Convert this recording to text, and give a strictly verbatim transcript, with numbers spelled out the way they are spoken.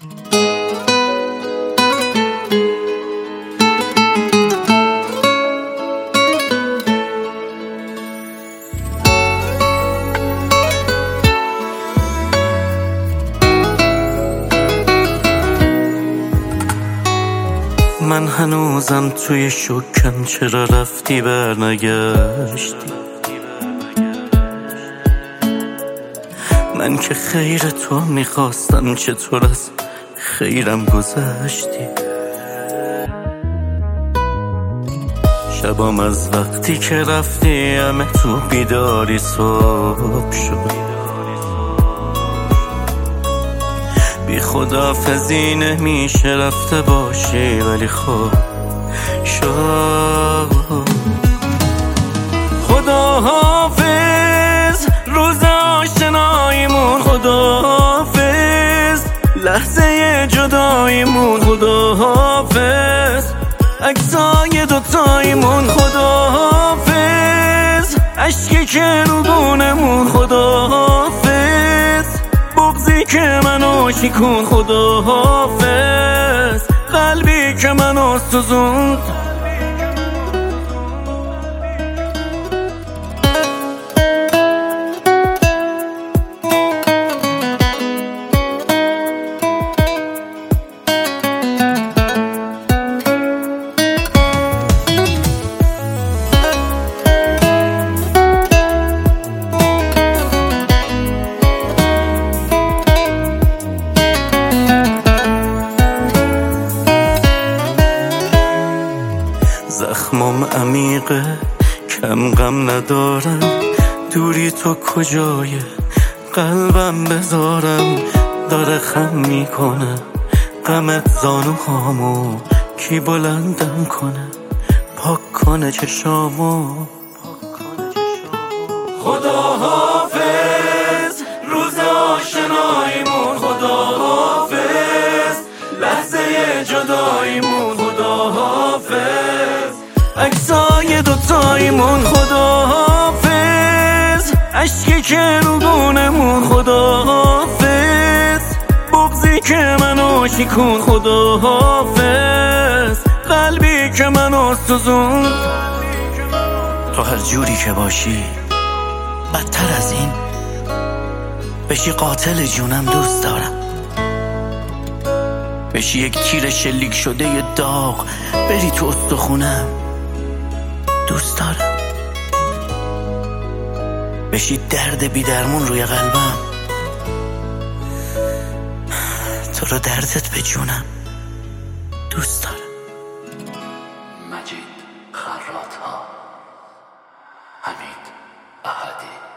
من هنوزم توی شکم، چرا رفتی برنگشتی؟ من که خیر تو میخواستم، چطور از خیرم گذشتی؟ شبام از وقتی که رفتی همه تو بیداری صبح شد. بی خداحافظی نمیشه رفته باشی، ولی خب شد. خداحافظ روز آشناییمون، خداحافظ لحظه جداییمون، خداحافظ عکسای دوتاییمون، خداحافظ عشقی که رو بونمون، خداحافظ بغضی که منو شکون، خداحافظ قلبی که منو سوزوند. زخمم عمیقه، کم غم ندارم، دوری تو کجای قلبم بذارم؟ داره خم میکنه غمت زانوهامو، کی بلندم کنه پاک کنه چشامو؟ خداحافظ روز آشناییمون، خداحافظ لحظه جداییمون، خداحافظ عکسای دوتاییمون، خداحافظ عشقی که رو بونمون، خداحافظ بغضی که منو شکون، خداحافظ قلبی که منو سوزوند. تو هر جوری که باشی، بدتر از این بشی قاتل جونم دوست دارم. بشی یک تیر شلیک شده ی داغ بری تو استخونم دوست دارم. بشی درد بی درمون روی قلبم، تو رو دردت به جونم دوست دارم. مجید خراط‌ها، حمید احدی.